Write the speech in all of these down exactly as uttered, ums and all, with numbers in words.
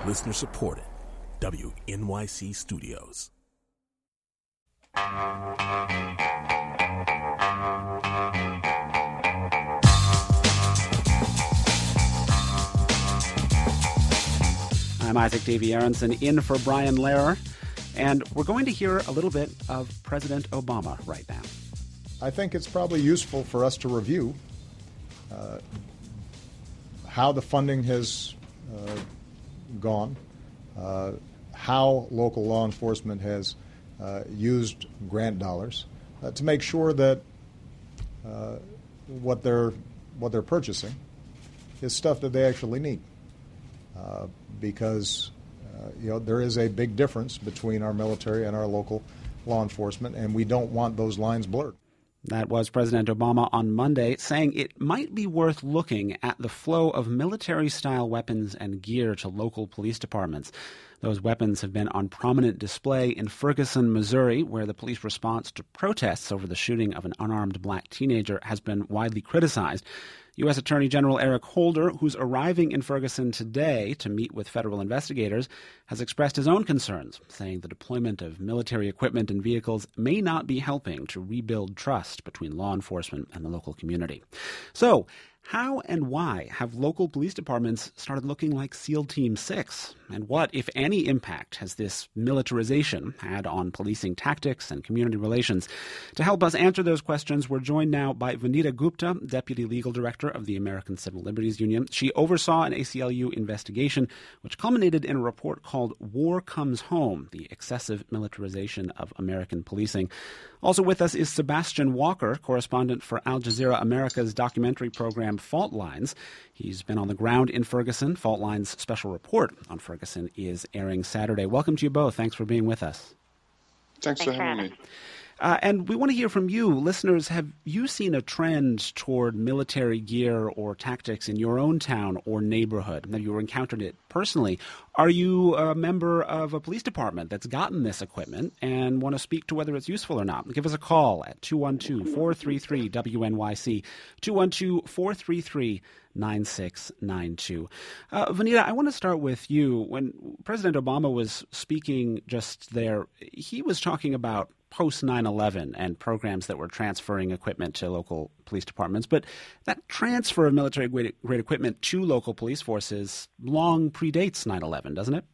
Listener supported. W N Y C Studios. I'm Isaac Davy Aronson, in for Brian Lehrer, and we're going to hear a little bit of President Obama right now. I think it's probably useful for us to review uh, how the funding has uh, gone, uh, how local law enforcement has uh, used grant dollars uh, to make sure that uh, what they're what they're purchasing is stuff that they actually need. Uh, because uh, you know there is a big difference between our military and our local law enforcement, and we don't want those lines blurred. That was President Obama on Monday, saying it might be worth looking at the flow of military-style weapons and gear to local police departments. Those weapons have been on prominent display in Ferguson, Missouri, where the police response to protests over the shooting of an unarmed black teenager has been widely criticized. U S Attorney General Eric Holder, who's arriving in Ferguson today to meet with federal investigators, has expressed his own concerns, saying the deployment of military equipment and vehicles may not be helping to rebuild trust between law enforcement and the local community. So, how and why have local police departments started looking like SEAL Team six? And what, if any, impact has this militarization had on policing tactics and community relations? To help us answer those questions, we're joined now by Vanita Gupta, Deputy Legal Director of the American Civil Liberties Union. She oversaw an A C L U investigation which culminated in a report called War Comes Home, the excessive militarization of American policing. Also with us is Sebastian Walker, correspondent for Al Jazeera America's documentary program Fault Lines. He's been on the ground in Ferguson. Fault Lines' special report on Ferguson is airing Saturday. Welcome to you both. Thanks for being with us. Thanks, Thanks for having me. Uh, and we want to hear from you. Listeners, have you seen a trend toward military gear or tactics in your own town or neighborhood? Have you encountered it personally? Are you a member of a police department that's gotten this equipment and want to speak to whether it's useful or not? Give us a call at two one two, four three three, W N Y C, two one two, four three three, nine six nine two. Uh, Vanita, I want to start with you. When President Obama was speaking just there, he was talking about post nine eleven and programs that were transferring equipment to local police departments. But that transfer of military-grade equipment to local police forces long predates nine eleven, doesn't it?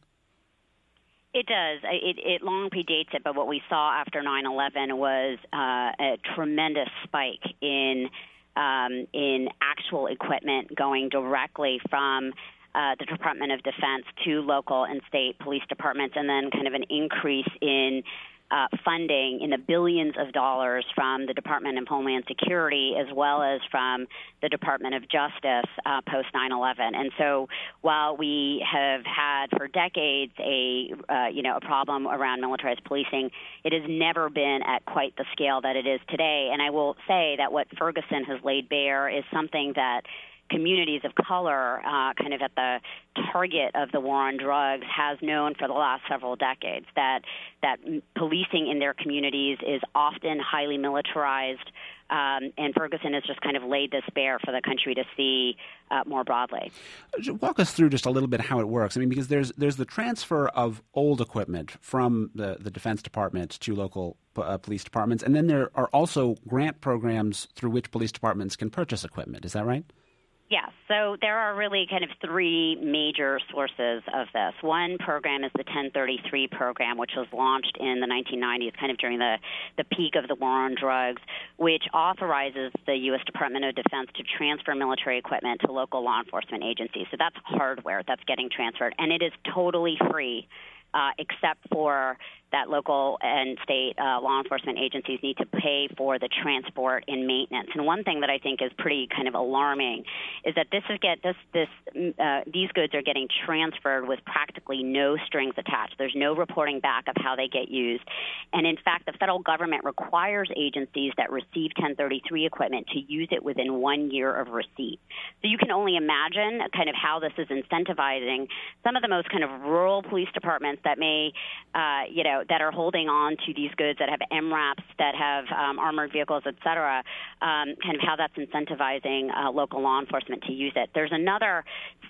It does. It, it long predates it, but what we saw after nine eleven was uh, a tremendous spike in um, in actual equipment going directly from uh, the Department of Defense to local and state police departments, and then kind of an increase in Uh, funding in the billions of dollars from the Department of Homeland Security as well as from the Department of Justice uh, post nine eleven. And so while we have had for decades a uh, you know a problem around militarized policing, it has never been at quite the scale that it is today. And I will say that what Ferguson has laid bare is something that communities of color, uh, kind of at the target of the war on drugs, has known for the last several decades, that that policing in their communities is often highly militarized, um, and Ferguson has just kind of laid this bare for the country to see uh, more broadly. Walk us through just a little bit how it works. I mean, because there's there's the transfer of old equipment from the, the Defense Department to local uh, police departments, and then there are also grant programs through which police departments can purchase equipment. Is that right? Yes. So there are really kind of three major sources of this. One program is the ten thirty-three program, which was launched in the nineteen nineties, kind of during the, the peak of the war on drugs, which authorizes the U S Department of Defense to transfer military equipment to local law enforcement agencies. So that's hardware that's getting transferred, and it is totally free. Uh, except for that local and state uh, law enforcement agencies need to pay for the transport and maintenance. And one thing that I think is pretty kind of alarming is that this is get this this uh, these goods are getting transferred with practically no strings attached. There's no reporting back of how they get used, and in fact, the federal government requires agencies that receive ten thirty-three equipment to use it within one year of receipt. So you can only imagine kind of how this is incentivizing some of the most kind of rural police departments that may, uh, you know, that are holding on to these goods that have M RAPs, that have um, armored vehicles, et cetera, um, kind of how that's incentivizing uh, local law enforcement to use it. There's another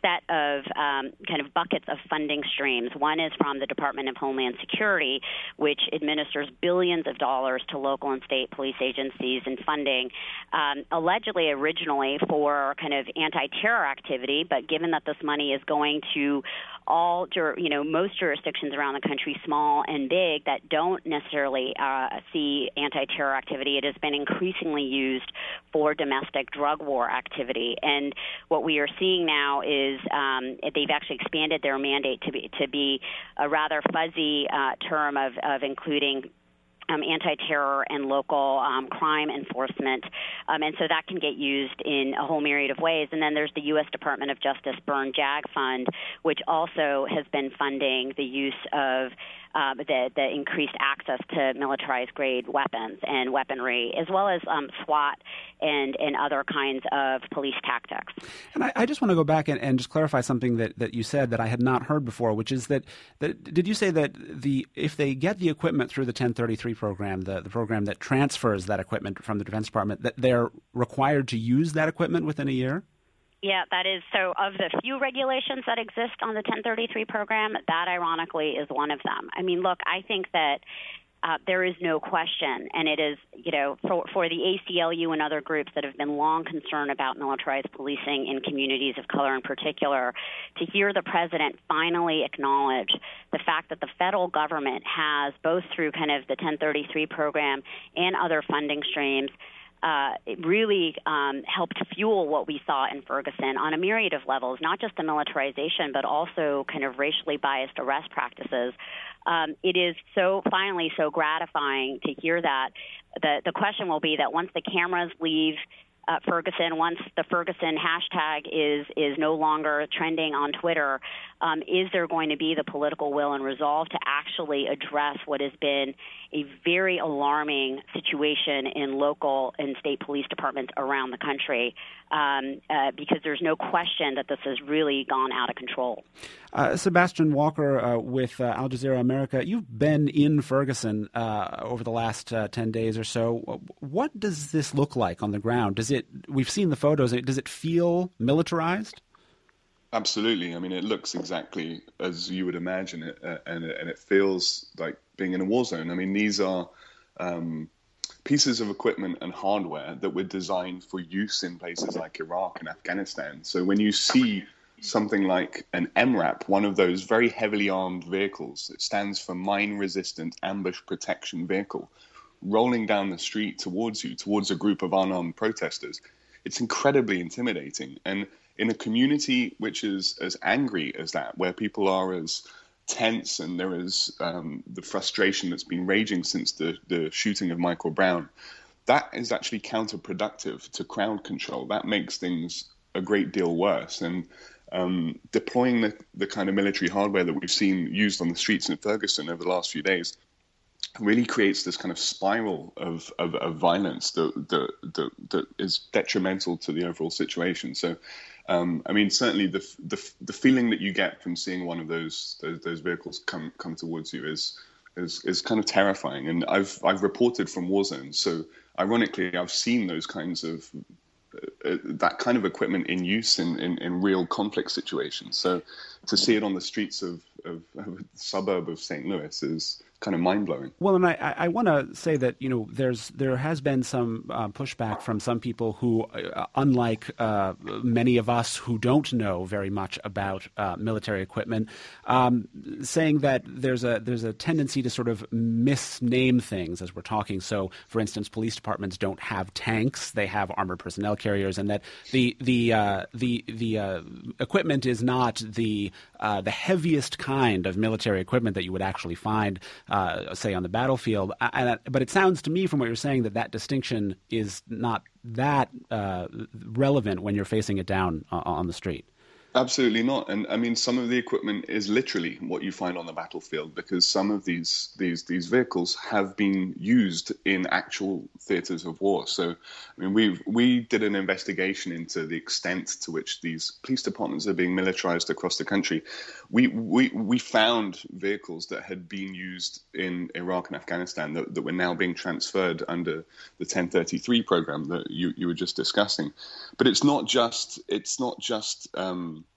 set of um, kind of buckets of funding streams. One is from the Department of Homeland Security, which administers billions of dollars to local and state police agencies and funding, um, allegedly originally for kind of anti-terror activity, but given that this money is going to all, you know, most jurisdictions around the country, small and big, that don't necessarily uh, see anti-terror activity, it has been increasingly used for domestic drug war activity. And what we are seeing now is um, they've actually expanded their mandate to be to be a rather fuzzy uh, term of, of including Um, anti-terror and local um, crime enforcement, um, and so that can get used in a whole myriad of ways. And then there's the U S Department of Justice Byrne JAG Fund, which also has been funding the use of uh, the, the increased access to militarized-grade weapons and weaponry, as well as um, SWAT and, and other kinds of police tactics. And I, I just want to go back and, and just clarify something that, that you said that I had not heard before, which is that, that did you say that the if they get the equipment through the ten thirty-three program, the, the program that transfers that equipment from the Defense Department, that they're required to use that equipment within a year? Yeah, that is. So of the few regulations that exist on the ten thirty-three program, that ironically is one of them. I mean, look, I think that uh, there is no question, and it is, you know, for, for the A C L U and other groups that have been long concerned about militarized policing in communities of color in particular, to hear the president finally acknowledge the fact that the federal government has, both through kind of the ten thirty-three program and other funding streams, Uh, it really um, helped fuel what we saw in Ferguson on a myriad of levels, not just the militarization, but also kind of racially biased arrest practices. Um, it is so finally so gratifying to hear that. The, the question will be that once the cameras leave Uh, Ferguson, once the Ferguson hashtag is is no longer trending on Twitter, um, is there going to be the political will and resolve to actually address what has been a very alarming situation in local and state police departments around the country? Um, uh, because there's no question that this has really gone out of control. Uh, Sebastian Walker uh, with uh, Al Jazeera America, you've been in Ferguson uh, over the last uh, ten days or so. What does this look like on the ground? Does it? We've seen the photos. Does it feel militarized? Absolutely. I mean, it looks exactly as you would imagine it, uh, and, and it feels like being in a war zone. I mean, these are um, pieces of equipment and hardware that were designed for use in places like Iraq and Afghanistan. So when you see something like an M RAP, one of those very heavily armed vehicles, it stands for Mine-Resistant Ambush Protection Vehicle, rolling down the street towards you, towards a group of unarmed protesters, it's incredibly intimidating. And in a community which is as angry as that, where people are as tense and there is um, the frustration that's been raging since the, the shooting of Michael Brown, that is actually counterproductive to crowd control. That makes things a great deal worse. And um, deploying the, the kind of military hardware that we've seen used on the streets in Ferguson over the last few days really creates this kind of spiral of, of, of violence that, that, that, that is detrimental to the overall situation. So, um, I mean, certainly the, the the feeling that you get from seeing one of those those, those vehicles come come towards you is, is is kind of terrifying. And I've I've reported from war zones, so ironically, I've seen those kinds of uh, that kind of equipment in use in, in, in real conflict situations. So to see it on the streets of, of, of a suburb of Saint Louis is kind of mind-blowing. Well, and I, I want to say that, you know, there's there has been some uh, pushback from some people who, uh, unlike uh, many of us who don't know very much about uh, military equipment, um, saying that there's a there's a tendency to sort of misname things as we're talking. So, for instance, police departments don't have tanks; they have armored personnel carriers, and that the the uh, the the uh, equipment is not the uh, the heaviest kind of military equipment that you would actually find. Uh, say on the battlefield, and, but it sounds to me from what you're saying that that distinction is not that uh, relevant when you're facing it down uh, on the street. Absolutely not. And I mean, some of the equipment is literally what you find on the battlefield, because some of these these these vehicles have been used in actual theaters of war. So, I mean, we we did an investigation into the extent to which these police departments are being militarized across the country. We we we found vehicles that had been used in Iraq and Afghanistan that, that were now being transferred under the ten thirty-three program that you, you were just discussing. But it's not just it's not just um,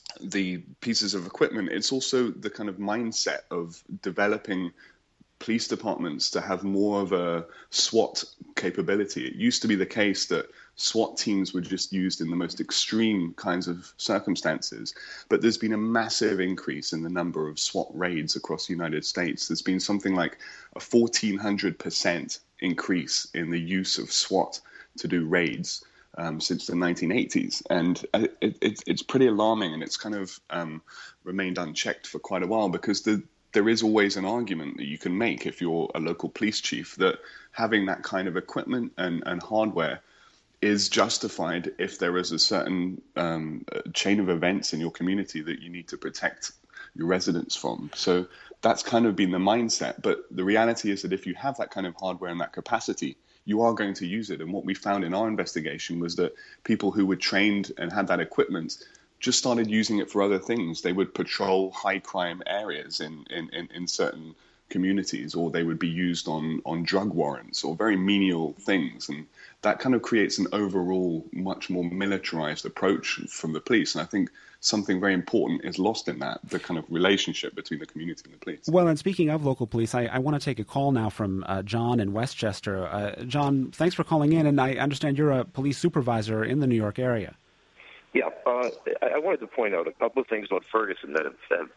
the pieces of equipment, it's also the kind of mindset of developing police departments to have more of a SWAT capability. It used to be the case that SWAT teams were just used in the most extreme kinds of circumstances, but there's been a massive increase in the number of SWAT raids across the United States. There's been something like a fourteen hundred percent increase in the use of SWAT to do raids um, since the nineteen eighties. And it, it, it's pretty alarming, and it's kind of um, remained unchecked for quite a while, because the there is always an argument that you can make if you're a local police chief that having that kind of equipment and, and hardware is justified if there is a certain um, chain of events in your community that you need to protect your residents from. So that's kind of been the mindset. But the reality is that if you have that kind of hardware and that capacity, you are going to use it. And what we found in our investigation was that people who were trained and had that equipment just started using it for other things. They would patrol high crime areas in, in, in, in certain communities, or they would be used on, on drug warrants or very menial things. And that kind of creates an overall much more militarized approach from the police. And I think something very important is lost in that, the kind of relationship between the community and the police. Well, and speaking of local police, I, I want to take a call now from uh, John in Westchester. Uh, John, thanks for calling in, and I understand you're a police supervisor in the New York area. Yeah, uh, I wanted to point out a couple of things about Ferguson that have,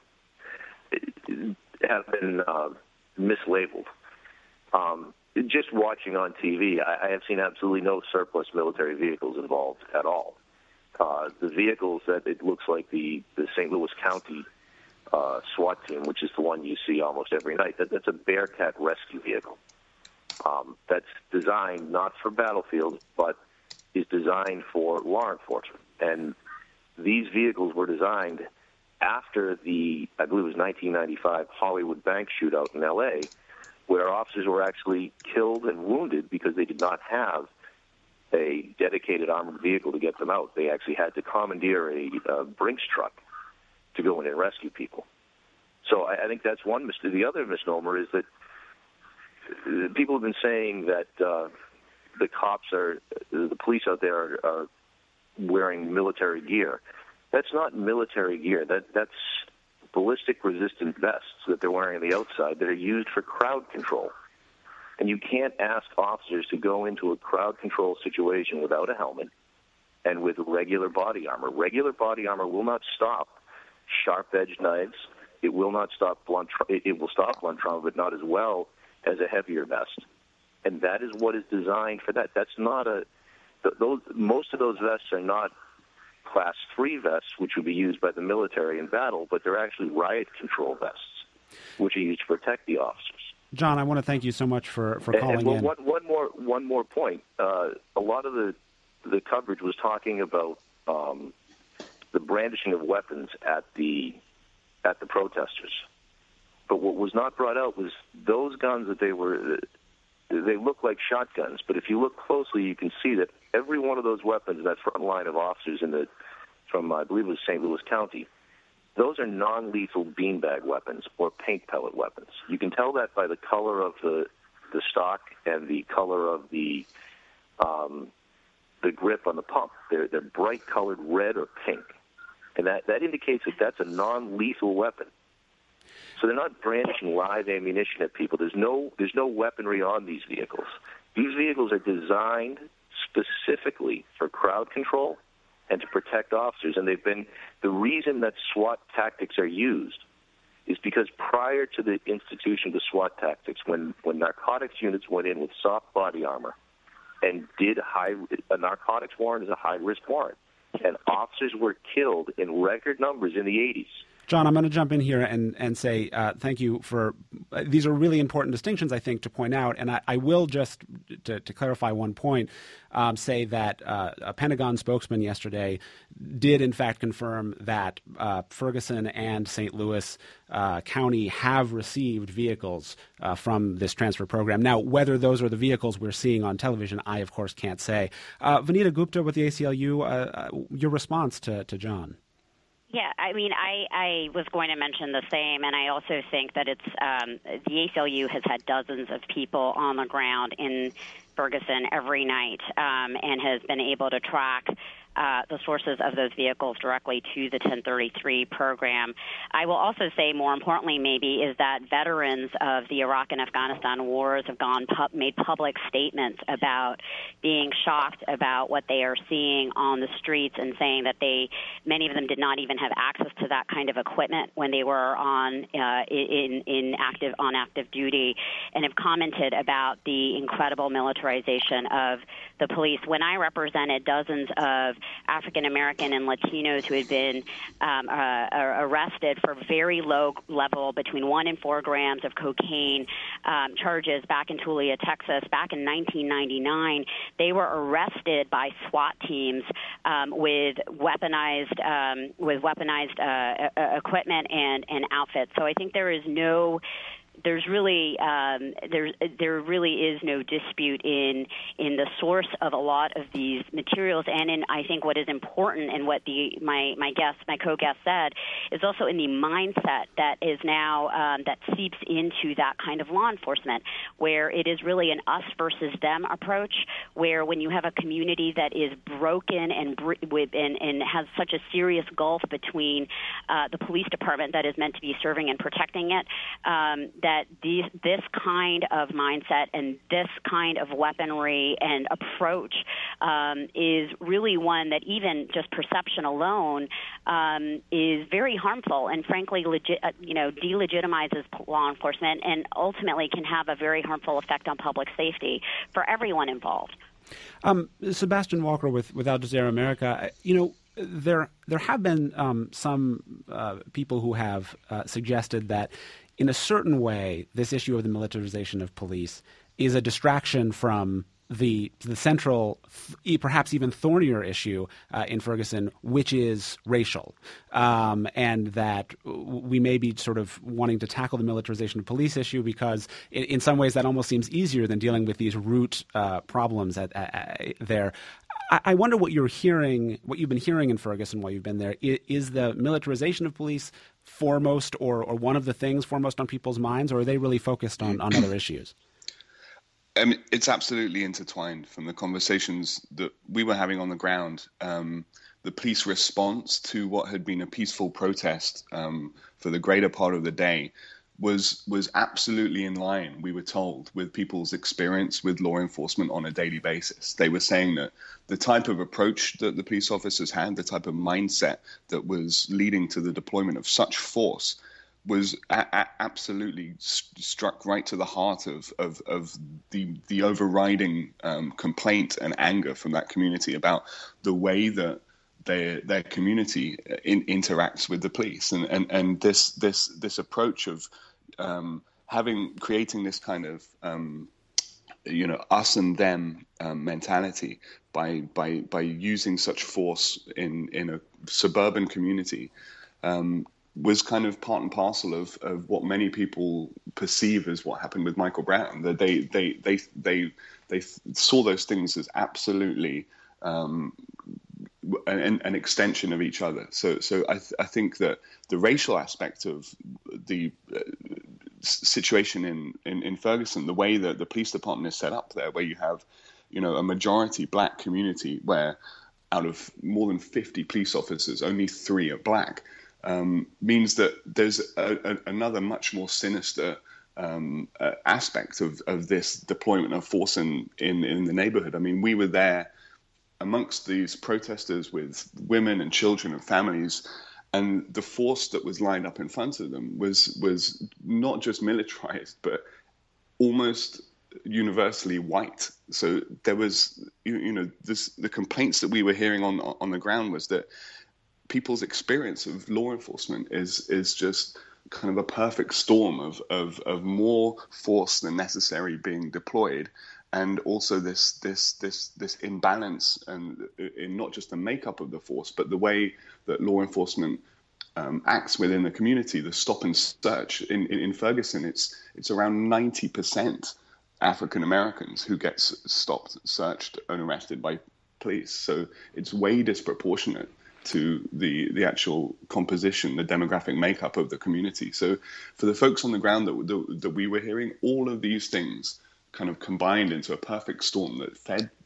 have been uh, mislabeled. Um, just watching on T V, I, I have seen absolutely no surplus military vehicles involved at all. Uh, the vehicles that it looks like the, the Saint Louis County uh, SWAT team, which is the one you see almost every night, that, that's a Bearcat rescue vehicle. Um, that's designed not for battlefield, but is designed for law enforcement. And these vehicles were designed after the, I believe it was nineteen ninety-five Hollywood bank shootout in L A, where officers were actually killed and wounded because they did not have a dedicated armored vehicle to get them out. They actually had to commandeer a, a Brinks truck to go in and rescue people. So I, I think that's one misnomer. The other misnomer is that people have been saying that uh, the cops are, the police out there are, are wearing military gear. That's not military gear. That that's ballistic-resistant vests that they're wearing on the outside that are used for crowd control. And you can't ask officers to go into a crowd control situation without a helmet and with regular body armor. Regular body armor will not stop sharp-edged knives. It will not stop blunt. It will stop blunt trauma, but not as well as a heavier vest. And that is what is designed for that. That's not a. Those most of those vests are not class three vests, which would be used by the military in battle, but they're actually riot control vests, which are used to protect the officers. John, I want to thank you so much for, for calling and, well, in. One, one more one more point. Uh, a lot of the the coverage was talking about um, the brandishing of weapons at the at the protesters, but what was not brought out was those guns that they were. They look like shotguns, but if you look closely, you can see that every one of those weapons in that front line of officers in the from I believe it was Saint Louis County. Those are non-lethal beanbag weapons or paint pellet weapons. You can tell that by the color of the the stock and the color of the um, the grip on the pump. They're they're bright colored red or pink, and that, that indicates that that's a non-lethal weapon. So they're not brandishing live ammunition at people. There's no there's no weaponry on these vehicles. These vehicles are designed specifically for crowd control and to protect officers. And they've been, the reason that SWAT tactics are used is because prior to the institution of the SWAT tactics, when, when narcotics units went in with soft body armor and did high, a narcotics warrant is a high-risk warrant, and officers were killed in record numbers in the eighties. John, I'm going to jump in here and, and say uh, thank you for uh, – these are really important distinctions, I think, to point out. And I, I will just, to, to clarify one point, um, say that uh, a Pentagon spokesman yesterday did, in fact, confirm that uh, Ferguson and Saint Louis uh, County have received vehicles uh, from this transfer program. Now, whether those are the vehicles we're seeing on television, I, of course, can't say. Uh, Vanita Gupta with the A C L U, uh, uh, your response to, to John. Yeah, I mean, I, I was going to mention the same, and I also think that it's um, the A C L U has had dozens of people on the ground in Ferguson every night um, and has been able to track uh, the sources of those vehicles directly to the ten thirty-three program. I will also say, more importantly, maybe, is that veterans of the Iraq and Afghanistan wars have gone pu- made public statements about being shocked about what they are seeing on the streets, and saying that they, many of them, did not even have access to that kind of equipment when they were on uh, in in active on active duty, and have commented about the incredible militarization of the police. When I represented dozens of African American and Latinos who had been um, uh, arrested for very low level, between one and four grams of cocaine um, charges back in Tulia, Texas, back in nineteen ninety-nine, they were arrested by SWAT teams um, with weaponized um, with weaponized uh, equipment and, and outfits. So I think there is no There's really um, there there really is no dispute in in the source of a lot of these materials, and in I think what is important, and what the my my guest my co-guest said, is also in the mindset that is now um, that seeps into that kind of law enforcement, where it is really an us versus them approach, where when you have a community that is broken and with and, and has such a serious gulf between uh, the police department that is meant to be serving and protecting it, um, that these, this kind of mindset and this kind of weaponry and approach um, is really one that, even just perception alone, um, is very harmful, and frankly, legit, uh, you know, delegitimizes law enforcement, and ultimately can have a very harmful effect on public safety for everyone involved. Um, Sebastian Walker with, with Al Jazeera America, you know, there there have been um, some uh, people who have uh, suggested that, in a certain way, this issue of the militarization of police is a distraction from the the central, perhaps even thornier issue uh, in Ferguson, which is racial, um, and that we may be sort of wanting to tackle the militarization of police issue because, in, in some ways, that almost seems easier than dealing with these root uh, problems at, at, at, there. I wonder what you're hearing, what you've been hearing in Ferguson while you've been there. Is the militarization of police foremost, or, or one of the things foremost on people's minds, or are they really focused on, on other issues? I mean, it's absolutely intertwined. From the conversations that we were having on the ground, um, the police response to what had been a peaceful protest um, for the greater part of the day was was absolutely in line, we were told, with people's experience with law enforcement on a daily basis. They were saying that the type of approach that the police officers had, the type of mindset that was leading to the deployment of such force, was a- a- absolutely st- struck right to the heart of of, of the the overriding um, complaint and anger from that community about the way that their their community in, interacts with the police, and and and this this this approach of um, having creating this kind of um, you know us and them um, mentality by by by using such force in in a suburban community um, was kind of part and parcel of, of what many people perceive as what happened with Michael Brown. That they they they they they saw those things as absolutely um, an, an extension of each other. So so I th- I think that the racial aspect of the uh, situation in, in in Ferguson, the way that the police department is set up there, where you have you know a majority black community, where out of more than fifty police officers, only three are black. Um, means that there's a, a, another much more sinister um, uh, aspect of, of this deployment of force in, in, in the neighborhood. I mean, we were there amongst these protesters with women and children and families, and the force that was lined up in front of them was was not just militarized, but almost universally white. So there was, you, you know, this, the complaints that we were hearing on on the ground was that people's experience of law enforcement is is just kind of a perfect storm of, of, of more force than necessary being deployed, and also this this this this imbalance and in not just the makeup of the force, but the way that law enforcement um, acts within the community. The stop and search in, in, in Ferguson, it's it's around ninety percent African Americans who get stopped, searched, and arrested by police. So it's way disproportionate to the the actual composition, the demographic makeup of the community. So for the folks on the ground that, that, that we were hearing, all of these things kind of combined into a perfect storm that fed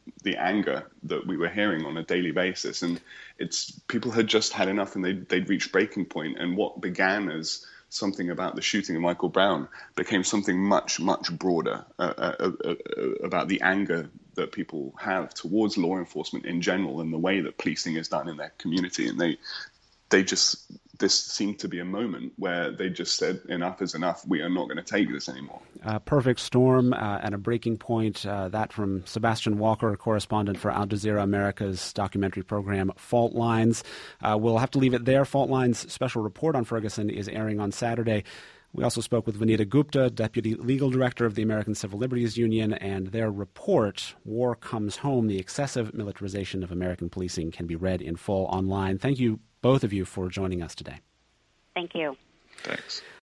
the anger that we were hearing on a daily basis. And it's people had just had enough, and they, they'd reached breaking point. And what began as something about the shooting of Michael Brown became something much, much broader uh, uh, uh, uh, about the anger that people have towards law enforcement in general and the way that policing is done in their community. And they, they just, this seemed to be a moment where they just said, enough is enough. We are not going to take this anymore. A perfect storm uh, and a breaking point. Uh, that from Sebastian Walker, correspondent for Al Jazeera America's documentary program Fault Lines. Uh, we'll have to leave it there. Fault Lines' special report on Ferguson is airing on Saturday. We also spoke with Vanita Gupta, Deputy Legal Director of the American Civil Liberties Union, and their report, War Comes Home, the Excessive Militarization of American Policing, can be read in full online. Thank you, both of you, for joining us today. Thank you. Thanks.